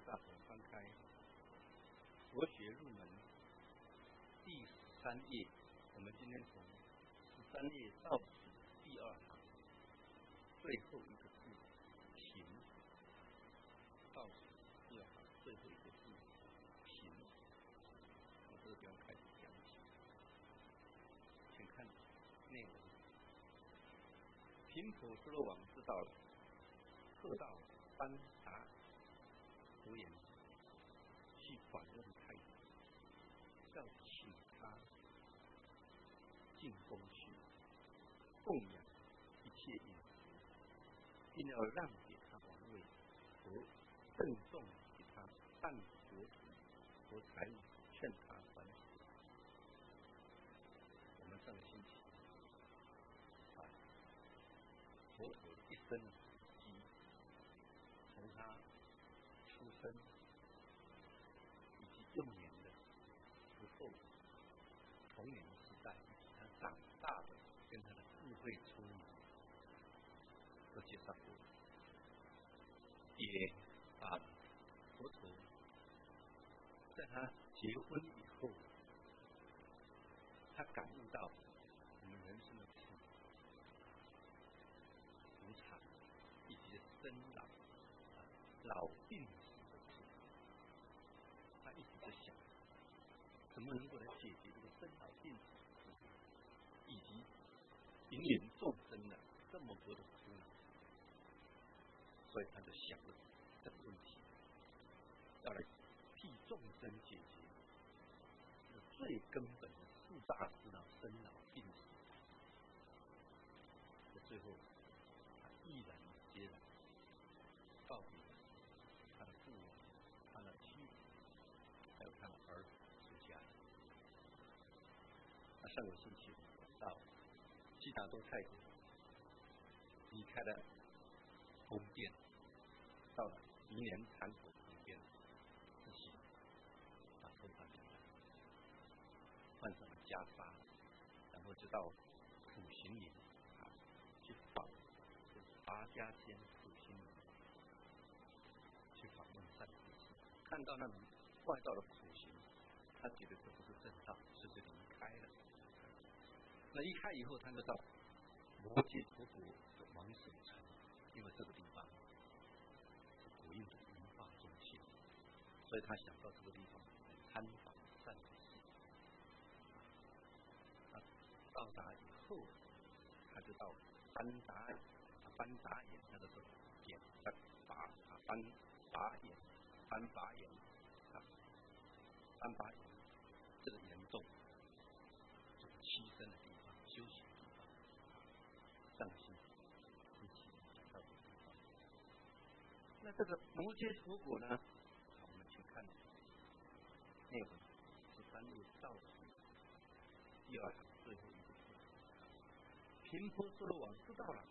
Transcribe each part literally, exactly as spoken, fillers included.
大伙翻开佛学入门第十三页，我们今天从十三页倒数第二行最后一个字平，倒数第二行最后一个字平，我这个地方开始讲起，请看内容。频婆娑罗王知道了，特到班达佛言去访问太子，要请他进宫去供养一切饮食，并要让给他王位和赠送给他半国土和财物，劝他还俗。我们上个星期啊，佛陀一生的事迹，从他出生以及幼年的时候，童年时代，他长大的跟他的智慧聪明都介绍过，也把佛陀在他结婚以后，他感悟到我们人生的苦、无常以及生老、老病死的苦，他一直在想，怎么能够来解决这个生老病死的苦，以及引领众生的这么多的苦恼，所以他就想了这个问题，要来替众生解决这个最根本的四大事呢，生老病死。最后，他毅然决然告别他的父母、他的妻子，还有他的儿子出家。那上个星期我们讲到，悉达多太子离开了宫殿，到了宜连禅佛旁边自行把头发剪了，换上了袈裟，然后就到苦行林啊去访拔迦仙苦行林，去访问善知识，看到那种外道的苦行，他觉得这不是正道，所以就离开了。那离开以后，他就到摩羯陀国的王舍城，因为这个地方是国印的文化中心，所以他想到这个地方参访善知识。他到达以后，他就到班达班达岩那个时候岩班拔啊班拔岩班拔岩啊班拔岩这个岩洞，就是栖身的地方、休息的地方。上星期一起讲到这个地方。那这个摩羯陀国呢？好，我们请看内文十三页倒数第二行最后一个字。频婆娑罗王知道了，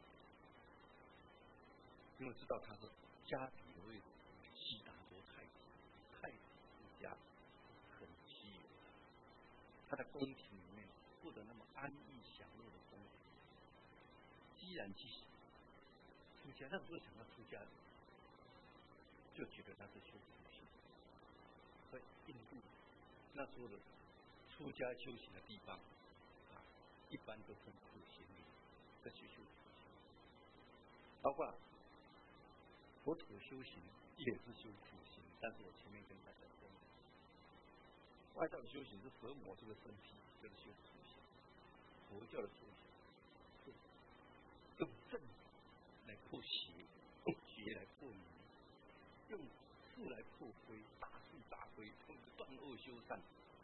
因为知道他是迦毗罗卫悉达多太子，太子之家很稀有的，他的宫廷里面过得那么安逸享乐的宫廷，既然去出家，那时候想要出家，就觉得他是修苦行。所以印度那时候的出家修行的地方啊，一般都分苦行里，这去修苦行，包括佛陀修行也是修苦行，但是我前面跟大家说，外道的修行是折磨这个身体，就是修苦行；佛教的修行是用正来破邪，用邪来破迷，用智来破灰，大智大灰，通过断恶修善，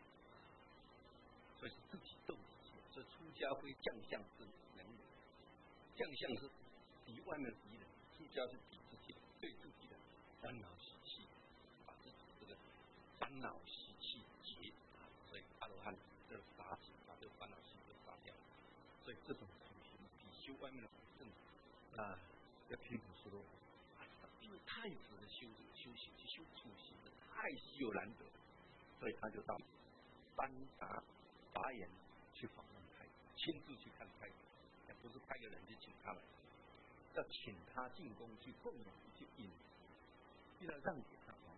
所以是自己斗自己。所以出家会将相是能力，将相是敌外面的敌人，出家是敌自己的，对自己的烦恼习气，把自己这个烦恼习气结啊，所以阿罗汉这个杀死，把这个烦恼习气杀掉。所以这种苦行比修外面的苦更啊，要频婆娑罗王。因为太子的修修行是修苦行的，太稀有难得，所以他就到班达拔岩去访问太子，亲自去看太子，也不是派个人去请他来，要请他进宫去供养一些饮食，为了让给他王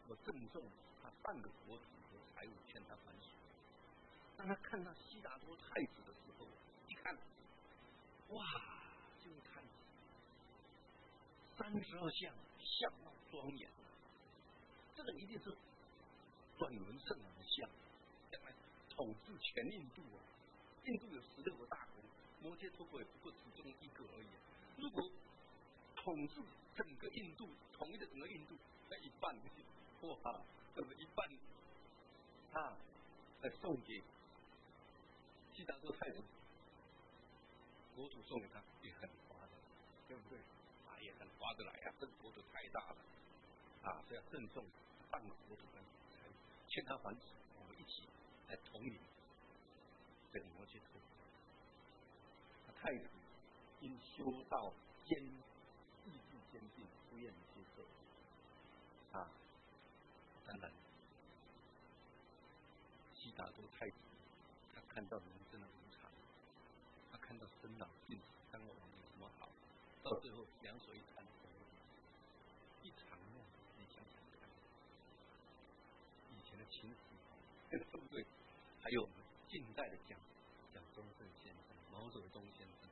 我赠送他半个国土和财物，劝他还俗。当他看到悉达多太子的时候，一看，哇，这位太子三十二相，相貌庄严，这个一定是转轮圣王的像，将来统治全印度啊！印度有十六个大国，摩羯陀国也不过其中一个而已。如果统治整个印度，统一的整个印度，那一半，哇，这个一半啊，来送给悉达多太子，国土送给他也很划得，对不对？啊，也很划得来啊，这个国土太大了啊，所以要赠送半个国土跟财物，劝他还俗，我们一起来统领这个摩羯陀。太子因修道坚意志坚定，不愿意接受啊。当然，悉达多太子他看到人生的无常，他看到生老病死，当我们有什么好？到最后两手一摊，一场梦，你想想看，以前的秦始皇，对不对？还有我们近代的蒋蒋中正先生、毛泽东先生，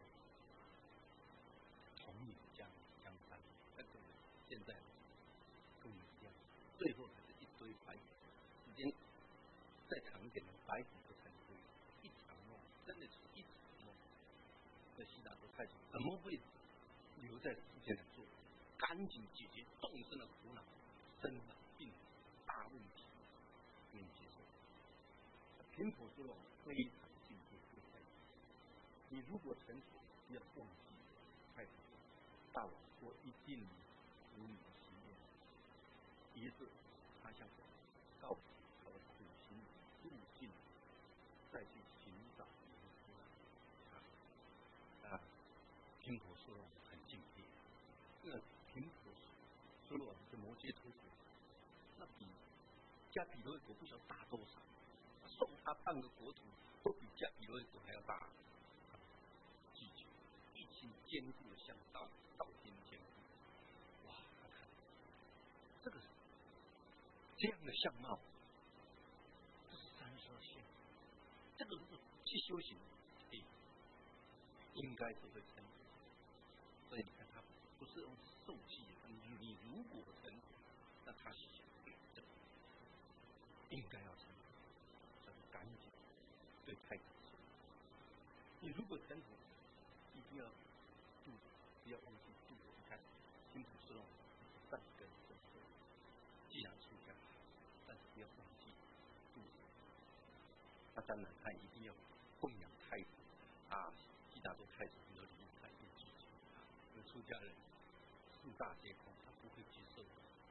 统领江江山，对不对？现在跟我们一样，最后还是一堆白骨，时间再长一点的白骨都成堆，一场梦，真的是一场梦。这悉达多太子怎么会留在世间来做？赶紧解决众生的苦恼，生老病死大问题，不能接受。频婆娑罗非常敬佩这个太子。你如果成佛，不要忘记太子说：“大王，我一定如你的心愿。”于是他向佛告诉他的苦行路径，再去寻找弥勒啊！频婆娑罗很敬佩。那频婆娑罗是摩羯陀国，那比加比罗国不晓得大多少，送他半个国土都比加比罗国还要大。记住，一心坚固的向道，道心坚固。哇，他看这个这样的相貌，这是三十二相，这个如果去修行，哎，应该是会成功。所以你看他不是用受气，你你如果成功，那他是应该要成功，所以赶紧对太子说：你如果成功，一定要度，不要忘记度。你看，辛普斯龙善根深厚，既然出家，但是不要忘记度。那当然，他一定要供养太子啊，悉达多太子有礼仪，他一定记住。因为出家人四大皆空，他不会接受的。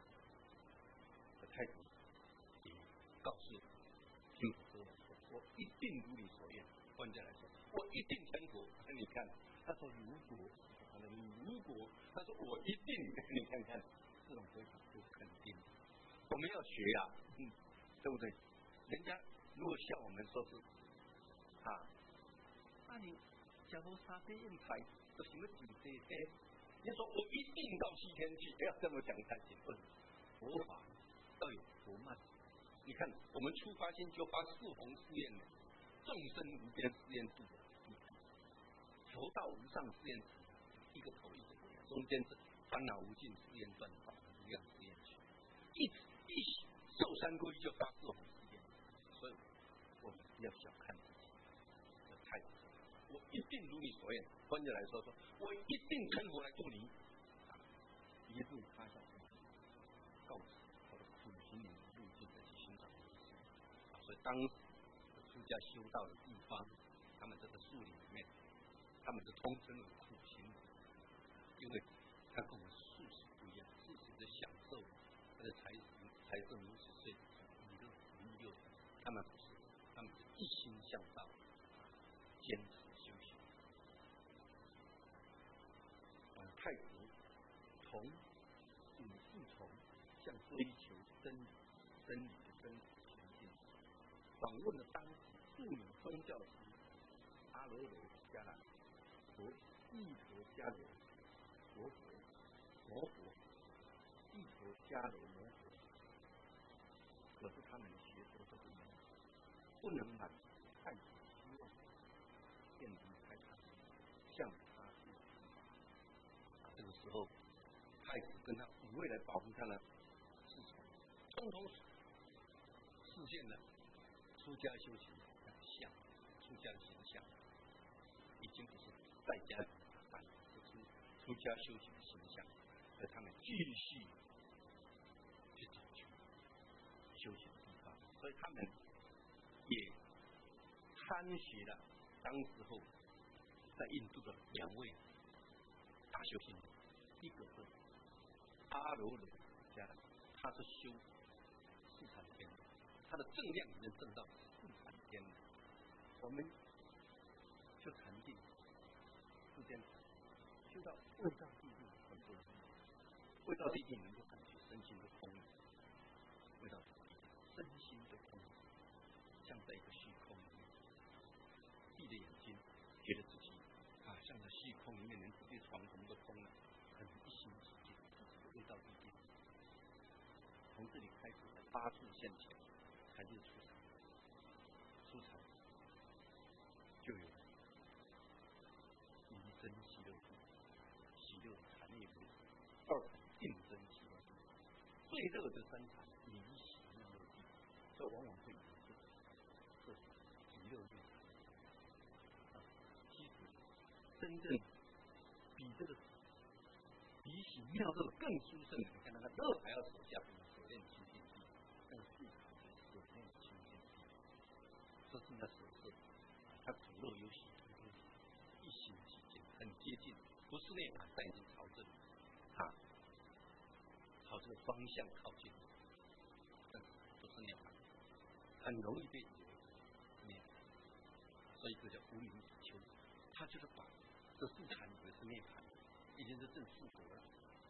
太子也告诉辛普斯龙说：“我一定如你所愿。”换句话来说，我一定成佛。你看，他说如果，你如果，他说我一定，你看看这种回答就肯定。我们要学啊，嗯，对不对？人家如果像我们说是啊，那你假如沙飞用财，这什么几这些？你说我一定到西天去，不要这么讲太简单。佛法要有佛慢。你看，我们出发心就发四弘誓愿的，众生无边誓愿度，佛道无上誓愿持，一个头一个尾，中间是烦恼无尽誓愿断，法无量誓愿去，一一受三皈依就发四弘誓愿。所以我们不要小看自己的态度，我一定如你所愿。换句来说，说我一定成佛来度你。啊，一路发下去，告诉我的苦行路径的去寻找弥勒。啊，所以当时出家修道的地方，他们这个树林里面，他们是通称为苦行，因为他跟我们素食不一样，素食的享受，他的财财政如此岁娱乐娱乐，他们不是，他们是一心向道，坚持修行。啊，太子从五四从向追求真理，真理的真实前进。访问了当时著名宗教师阿罗罗迦兰、佛义陀迦罗、佛佛、摩佛、义陀迦罗摩佛， 可是他们的学说都不一样，不能满足太子希望，便离开他，向他诉说。这个时候，太子跟他五位来保护他的侍从，通通实现了出家修行的相，出家的形象，已经不是在家打扮，是出出家修行的形象，而他们继续去找寻修行的地方，所以他们也参学了当时候在印度的两位大修行人，一个是阿罗罗家的，他是修四禅天的，他的正量已经证到四禅天了。我们修禅定、世间修到味道地定，很多人味道地定能够感觉身心都空了，味道地定身心都空了，像在一个虚空里面，闭着眼睛，觉得自己啊，像在虚空里面，连自己床什么都空了，很一心寂静，这是味道地定。从这里开始，在八处现前，才是出场，出场就有离真喜乐处，喜乐禅业为二定真喜乐处，最热的三禅离喜乐乐地，这往往会引致这极乐乐禅。其实真正比这个比喜妙乐更殊胜的，你看那个乐还要手下什么手练清净地，那个素禅手练清净地，这是那手色，他苦乐有喜，一心寂静，很接近，不是涅槃，但已经朝这里啊，朝这个方向靠近，但是不是涅槃，很容易被以为涅槃，所以这叫无名比丘，他就是把这四禅以为是涅槃，已经是正复活了。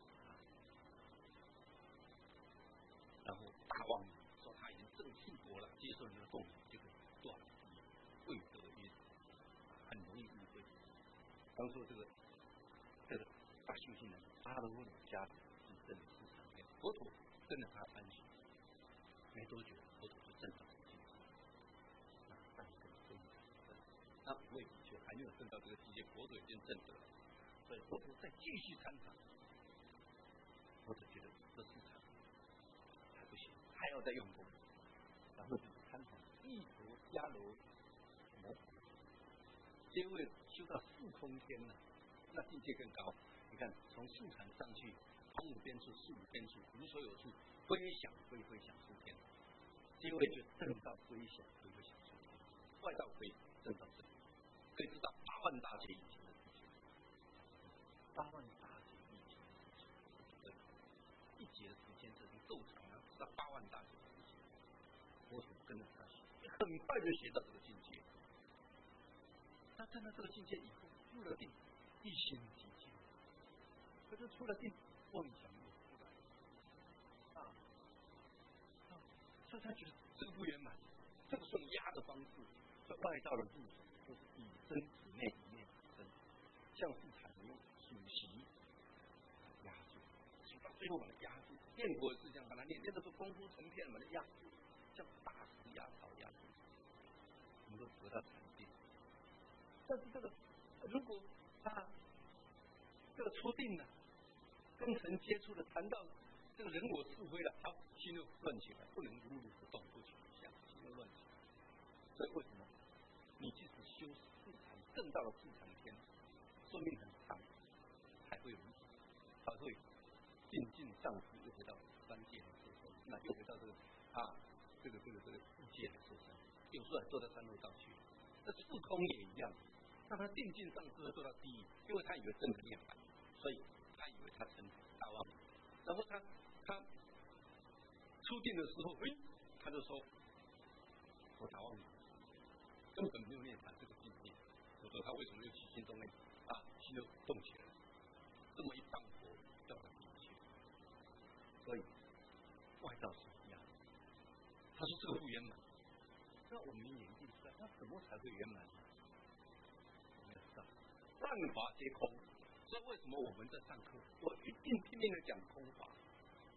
然后大王说他已经正复活了，接受你的供养，就可以断未得因，很容易误会。当初这个这个大修行人阿罗罗家是证四禅天，佛陀跟着他参学，没多久佛陀就证到这个境界，那三根真正，那五位比丘还没有证到这个境界，佛陀已经证得了，所以佛陀再继续参禅，佛陀觉得这四禅还不行，还要再用功，然后就参禅一佛伽罗摩诃，结果修到四空天了，那境界更高。你看，从四禅上去，空无边处、事无边处、无所有处，归想归归想出天，结果就正到归想归归想出天，外道可以正到这里，可以知道八万大劫以前的事情，八万大劫以前的事情，一劫的时间这是够长了，知道八万大劫的事情，佛陀跟着他学，很快就学到这个境界。他站到这个境界以后，入了定，一心寂静，可是出了定，妄想又出来了，啊啊！所以他觉得这个不圆满，这个是用压的方式，这外道的入手都是以真止内，以内止真，像是禅用属习压住，所以到最后把它压住。念佛是这样把它念，念的是功夫成片，把它压住，像大石压草压住，能够得到禅定。但是这个如果他这个出定了，跟神接触了，谈到这个人我是非了，好，心又乱起来，不能如如不动，不取一下，心又乱起来。所以为什么你即使修四禅，证到了四禅天，寿命很长，还会有还会进进上司，又回到三界来受生，那又回到这个啊这个这个这个世界来受生，有时候还坐到三路上去。这四空也一样，让他定境上司做到第一，因为他以为真的涅槃，所以他以为他成大王。然后他他出定的时候，哎，他就说我大王根本没有涅槃这个境界。我说他为什么又起心动念啊？心就动起来了，这么一放火掉到地去。所以外道是一样的，他说这个不圆满。那我们眼睛知道，那怎么才会圆满呢？我们要知道，万法皆空。所以为什么我们在上课，我一定拼命的讲空法？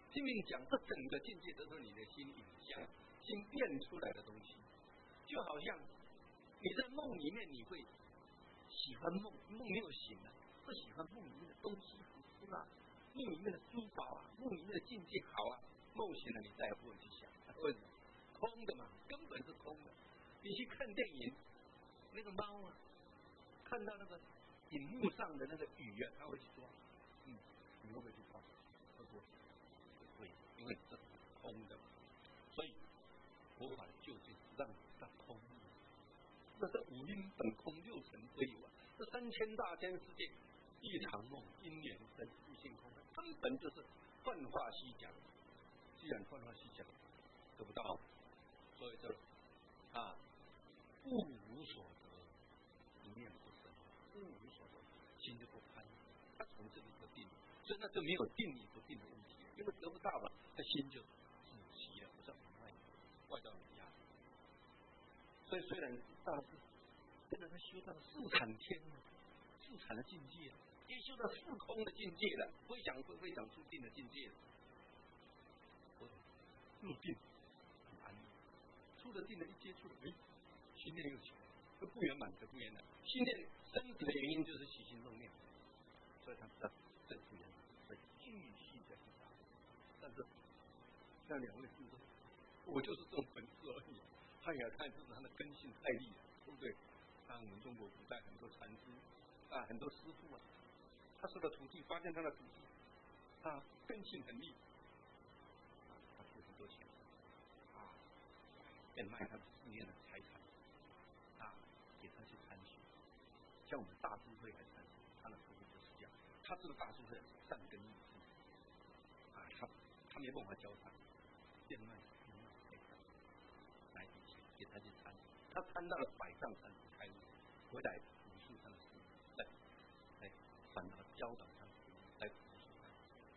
拼命讲，这整个境界都是你的心影像、心变出来的东西。就好像你在梦里面，你会喜欢梦，梦没有醒啊，不喜欢梦里面的东西，是吧？梦里面的珠宝啊，梦里面的境界好啊，梦醒了你再也不会去想，为什么？空的嘛，根本是空的。你去看电影，那个猫啊，看到那个荧幕上的那个雨啊，它会去抓，嗯，你会不会去抓？会不会？不会，因为这是空的。所以佛法究竟让你到空。那这五阴本空，六尘归有啊，这三千大千世界，一场梦，因缘生，一性空，根本就是幻化虚假。既然幻化虚假，得不到，所以这啊，物无所得，一念不生，物无所得，心就不贪，他从这里得定，所以那就没有定与不定的问题，因为得不到了，他心就自欺了，不是往外外道压。所以虽然大师现在他修到了四禅天，四禅的境界，也修到四空的境界了，非想非非想出定的境界了。入定很安逸，出了定了，一接触了，哎，心念又起，这不圆满，这不圆满。心念生起的原因就是起心动念，所以他知道这不圆满，所以继续的去打。但是那两位师兄，我就是这种本事而已。他也看就是他的根性太厉了，对不对？像我们中国古代很多禅师啊，很多师傅啊，他收了徒弟，发现他的徒弟啊根性很厉，啊，他付很多钱啊，变卖他的寺院的财产啊，给他去参学。像我们大智慧来参学，他的徒弟就是这样，他这个大智慧善根益智啊，他他没办法教他，变卖变卖给他。来给钱给他去参，他参到了百丈禅师开悟，回来朴素他的师父，来来反而教导他的师父，来朴素他。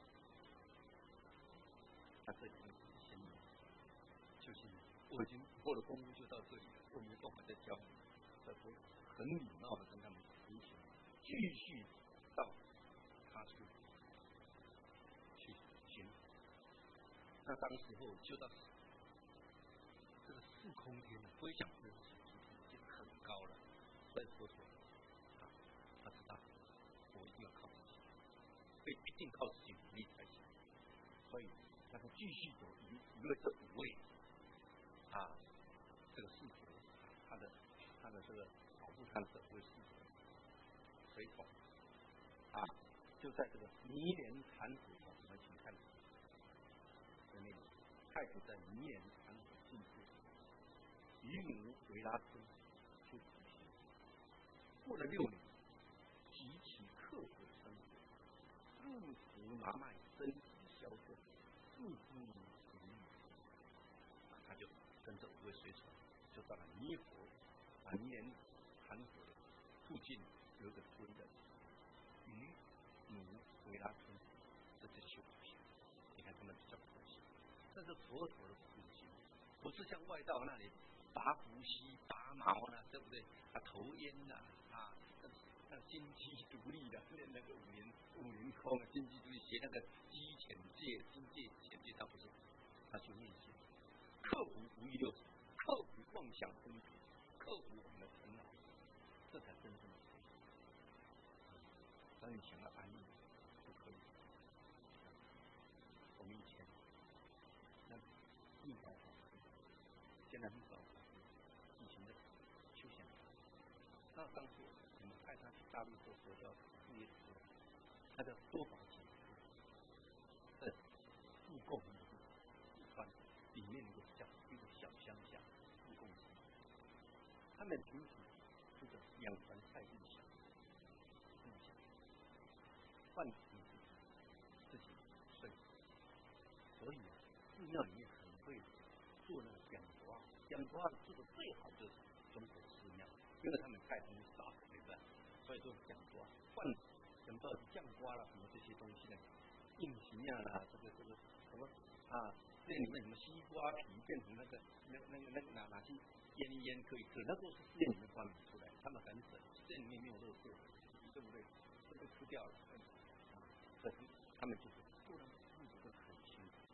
他这里面先就是我已经我的功夫就到这里了，我没办法再教你，再说很礼貌的跟他们提醒，继续到他处去行。那当时候就到。这个四空天的非想非想已经很高了，所以佛陀啊，他知道我一定要靠自己，所以一定靠自己努力才行。所以他就继续走，因因为这五位啊，这个四佛，他的他的这个保护他的这五位四佛随从啊，就在这个弥莲禅寺，我们请看的那个太子在弥莲禅寺进去。于母维拉村去补习，过了六年，极其刻苦的生活，入服麻脉，身体消瘦，四肢无力，啊，他就跟着五位随从，就到了弥佛啊弥莲禅寺附近有一个村的于母维拉村，这就去补习。你看他们比较普及，这是佛陀的普及，不是像外道那里。拔胡须、拔毛呢，对不对？啊，头烟呐，啊，那金鸡独立的，那那个五年五年空啊，金鸡独立学那个鸡浅界、金界浅界，他不是，他去念经，克服无欲六尘，克服妄想分别，克服我们的尘劳，这才真正的成功。当你想要安逸就可以。我们以前那密法现在密法。以前的休闲，那当时我们派他去大陆做佛教事业的时候，他叫多宝集团，在复贡那个地方，四川里面一个小一个小乡下，复贡集团，他们平时这个养蚕菜地小，地小，饭吃自己自己生，所以啊，寺庙里面很会做那个讲佛啊，讲佛啊做的最好就是中国寺庙，因为他们菜很少，对不对？所以做讲佛啊，饭讲佛酱瓜啦什么这些东西呢，硬皮啊啦，这个这个什么啊，店里面什么西瓜皮变成那个那那个那个拿拿去腌一腌可以吃，那都是店里面发明出来，他们很省，店里面没有垃圾，对不对？都被吃掉了，啊，可是他们就是做的日子都很辛苦。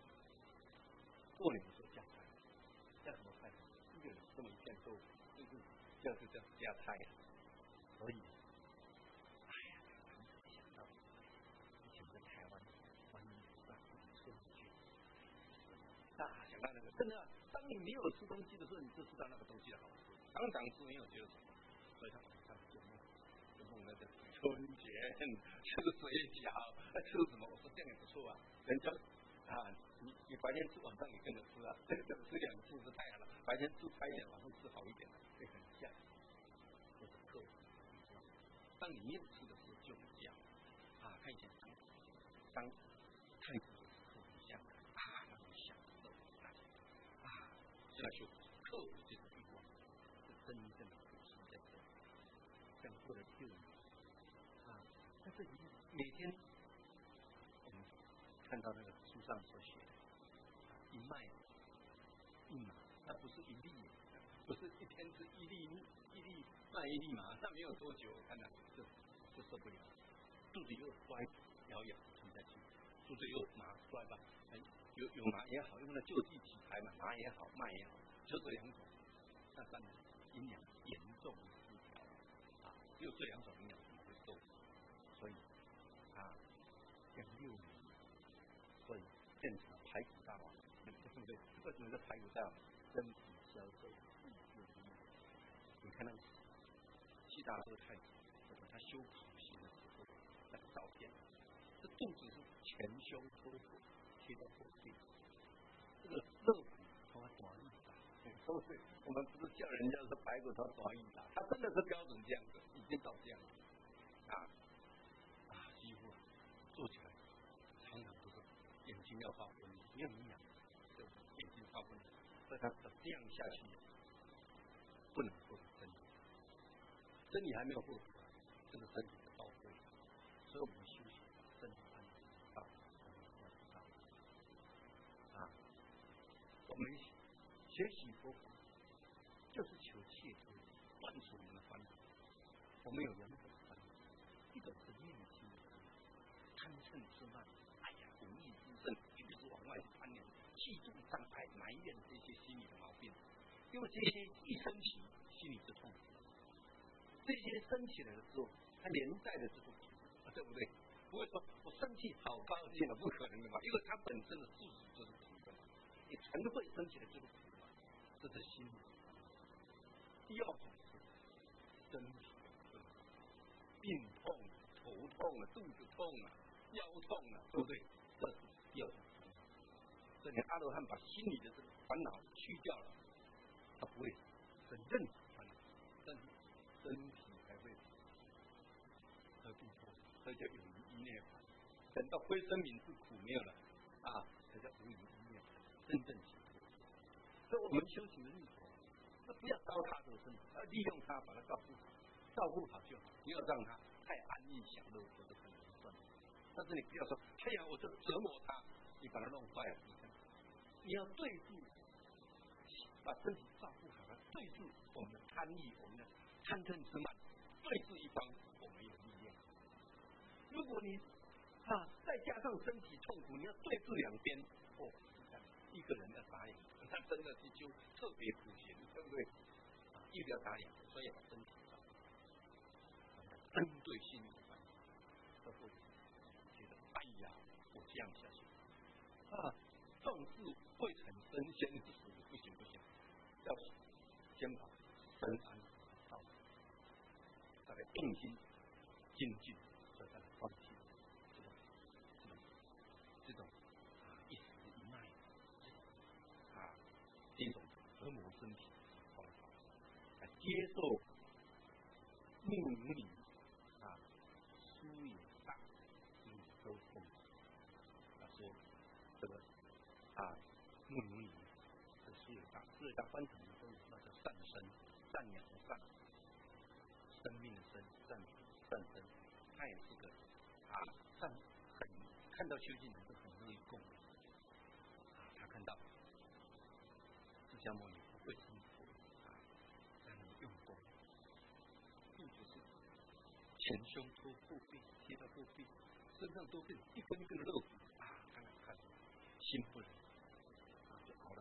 过年的时候加菜，加什么菜？一个人这么一片豆腐，就是就是这样加菜，所以，哎呀，想到以前在台湾观音菩萨春节，啊，想到那个真的，当你没有吃东西的时候，你就知道那个东西的好吃。常常吃没有觉得什么，所以他晚上就梦，就梦那个春节吃水饺，吃什么？我说这样也不错啊，人家啊，你你白天吃晚上也跟着吃啊，这个吃两次是太好了，白天吃差一点，晚上吃好一点，会很像。就是克服，当你没有吃的时候就这样啊，看以前当当太子的时候，你想啊那种享受啊，现在就克服这种欲望，是真正的苦心在这里，这样做的救你啊。在这里每天我们看到那个书上所写的，一麦一马，那不是一粒，不是一天吃一粒一粒卖一粒马，那没有多久，我看到就就受不了，肚子又摔，摇摇吞下去，肚子又麻摔吧，有有麻也好，用来就地取材嘛，麻也好，麦也好，就这两种，那当然营养严重失调啊，只有这两种营养怎么会受？所以啊，养六年，所以变成了排骨大王，对不对？为什么是排骨大王？身体消瘦，意志力。你看那个悉达多太子，他修苦行的时候，那个照片，这肚子是前胸脱骨，贴到后背，这个肉骨头短一打，对不对？我们不是叫人家说排骨头短一打，他真的是标准这样子，已经到这样子啊啊，几乎做起来常常都是眼睛要发昏，没有营养，就眼睛发昏，所以他这样下去不能做身体，身体还没有获得，这个身体的报废，所以我们修行身体安到我们要知道啊，我们学习佛法就是求切脱，断除我们的烦恼。我们有两种烦恼，一种是念心的烦恼，贪嗔痴慢，哎呀，无义之身，一直往外攀缘，嫉妒伤害埋怨这些心理的毛病，因为这些一升起，心里就痛苦。这些升起来的时候，它连带的就是苦，对不对？不会说我生气好高兴了，不可能的嘛，因为它本身的事实就是苦的嘛，你全会升起来就是苦嘛，这是心理。第二种是身体的病痛、头痛啊、肚子痛啊、腰痛啊，对不对？这是第二种烦恼。所以阿罗汉把心里的这个烦恼去掉了，他不会生任何烦恼，但是身体才会得病痛，所以叫有余一涅槃。等到归生冥是苦没有了啊，才叫无余一涅槃，真正解脱。所以我们修行的路途，那不要糟蹋这个身体，要利用它把它照顾好，照顾好就好，不要让它太安逸享乐，这是很难算的。但是你不要说，哎呀，我就折磨它，你把它弄坏了，你看，你要对住，把身体照顾好了，对住我们的贪欲，我们的贪嗔痴慢，对治一方，我们有力量。如果你啊再加上身体痛苦，你要对治两边，哦，一个人要打两个，那真的是就特别苦行，对不对？啊，一个要打两个，所以要把身体照顾好，针对心理的烦恼，这会觉得哎呀，我这样下去啊，壮志未成身先死，不行不行，要先把身安好，再来定心精进，所以再来放弃这种这种这种啊一时一脉这种啊这种折磨身体的方法，来接受木如你啊疏有大，宇宙痛。他说这个啊木如你是疏有大，疏有大翻成都有，那叫善生，善良的善，生命的生，善善生，他也是个啊善很看到修行人是很乐意供的啊，他看到释迦牟尼不会成佛啊，让人用功，并不是前胸托后背，贴到后背，身上都是一根根的肉骨啊，看看看，心不忍啊，就熬了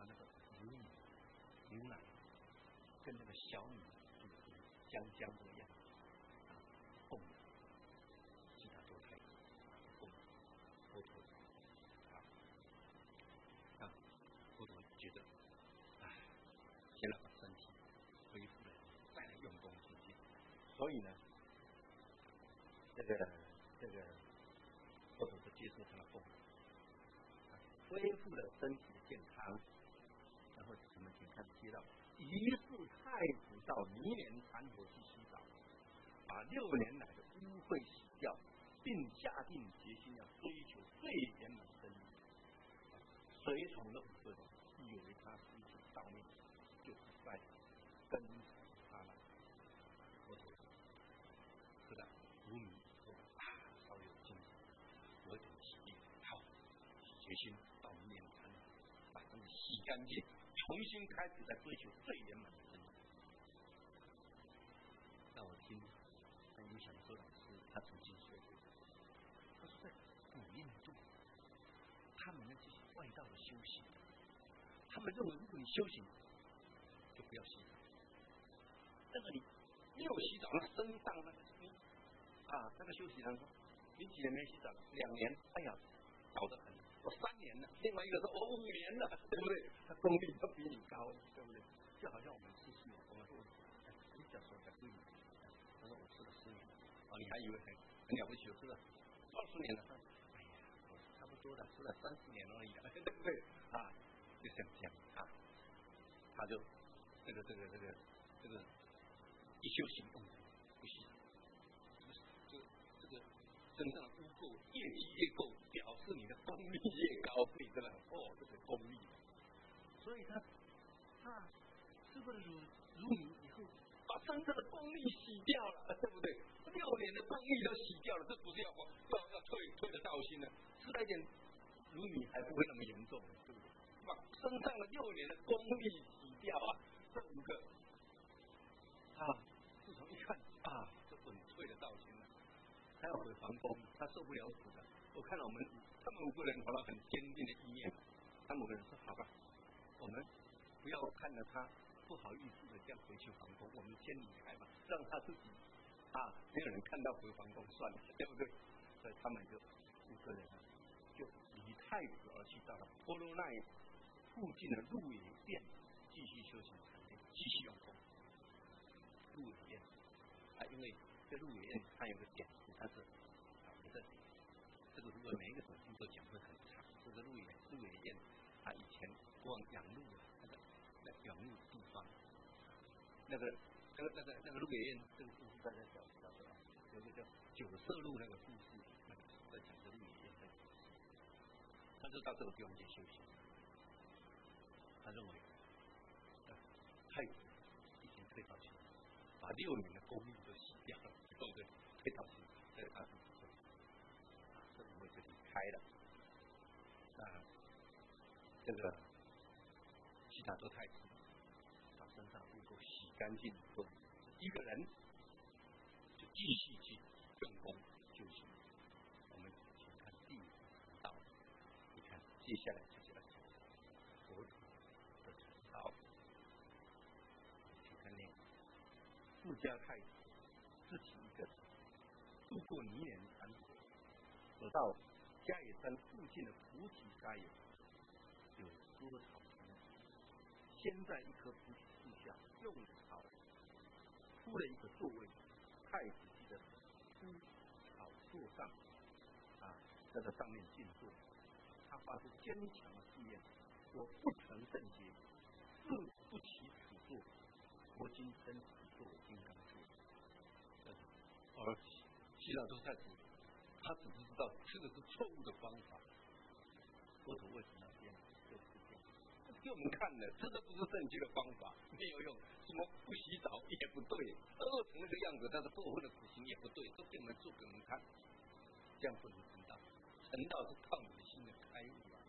跟那个小米煮成香香的样子，啊，供悉达多太子，供佛陀，啊，啊，佛陀觉得，哎，先要把身体恢复了，再来用功精进。所以呢，这个这个佛陀就接受他的供养，恢复了身体的健康。然后我们请看接到，于是太子到弥连禅河去洗澡，把六年来的污秽洗掉，并下定决心要追求最圆满真理。随从的五个人以为他是一种道命，就不再跟从他了。佛陀是的，无名说啊，稍有进步，我有起力，好，决心到弥连禅河，把他们洗干净。重新开始在追求最圆满的真理。让我听，很有想说老师他曾经说过，他说在古印度，他们那些外道的修行，他们认为如果你修行，就不要洗澡。但是你没有洗澡，那身上那个你啊，那个修行人说，你几年没洗澡？两年，哎呀，早得很。我三年了，另外一个说我五年了，对不对？他功力都比你高，对不对？就好像我们吃素，我们说，哎，你小时候才对你，他说我吃了十年，啊，你还以为很很了不起，我吃了二十年了，哎呀，我差不多的，吃了三十年而已，对不对？啊，就像这样啊，他就这个这个这个这个一修行动不行，这这个。真正的污垢业绩越够，表示你的功力越高，所以真的很哦，这个功力。所以他啊，师父的如如你以后把真正的功力洗掉了，对不对？六年的功力都洗掉了，这不是要要要退退的道心了？是来点如你还不会那么严重，对不对？把身上的六年的功力洗掉啊，这五个啊，自从一看啊，这稳退的道心了。他要回皇宫，他受不了苦的。我看到我们他们五个人好了很坚定的意念，他们五个人说：“好吧，我们不要看着他不好意思的这样回去皇宫，我们先离开吧，让他自己啊，没有人看到回皇宫算了，对不对？”所以他们就五个人就离太子而去，到了波罗奈附近的鹿野殿继续修行禅定，继续用功。鹿野殿啊，因为这鹿野殿它有个典故，它是啊，我这这个如果每一个总经都讲会很长。这个鹿野鹿野殿，它以前光养鹿啊，那个那养鹿地方，那个那个那个那个鹿野殿这个故事大家晓晓得啊，有个叫九色鹿那个故事，那个在讲这鹿野殿那个故事，他就到这个地方去修行，他认为啊，太子已经退到去了。把六年的功力都洗掉了，对不对？退到去，这个他是不会，啊，这五位就离开了。啊，这个悉达多太子把身上污垢洗干净以后，一个人就继续去用功修行。我们请看第五禅道，你看接下来就是要讲佛陀的禅道，请看那个。富家太子自己一个人渡过尼连禅河，走到迦野山附近的菩提沙野，有多草丛，先在一棵菩提树下用草铺了一个座位，太子记得铺草座上啊，在这上面静坐。他发出坚强的誓言：我不成圣洁，自不起此座。我今生作为金刚座，而悉达多太子他只是知道这个是错误的方法。佛陀为什么要这样？就是这样，给我们看的，这都不是正确的方法，没有用。什么不洗澡也不对，饿成那个样子，但是过分的苦行也不对，都给我们做给我们看。这样不能成道，成道是靠你的心的开悟啊。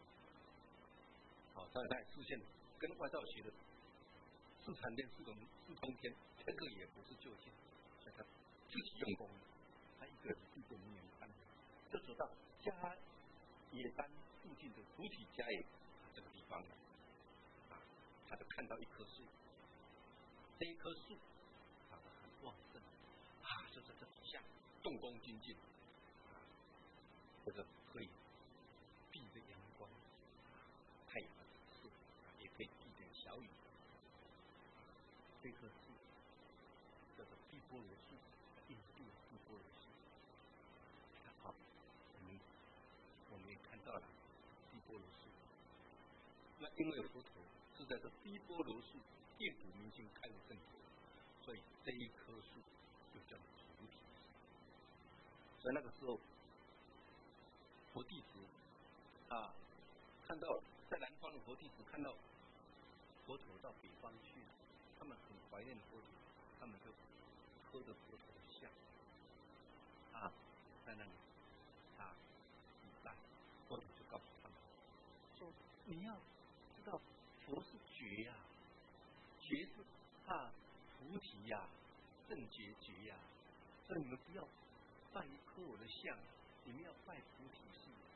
好，他他也出现跟外道学的。四禅天、四通四通天，这个也不是究竟，所以他自己用功，他一个人度过弥连禅河，就走到迦野山附近的菩提迦野这个地方了，啊，他就看到一棵树， 这一棵树长得很旺盛啊，这这这底下动工精进啊，这个可以避着阳光、太阳的直射，也可以避着小雨。这棵树叫做碧波罗树，印度碧波罗树。好，我们我们也看到了碧波罗树。那因为佛陀是在这碧波罗树遍古明心开悟正果，所以这一棵树就叫菩提。所以那个时候，佛弟子啊，看到在南方的佛弟子看到佛陀到北方去了，他们很怀念佛陀，他们就喝着佛陀的像啊，在那里啊礼拜。佛陀就告诉他们说：“你要知道，佛是觉呀、啊，觉是啊菩提呀、啊，正觉觉呀、啊，所以你们不要拜一颗我的像，你们要拜菩提树。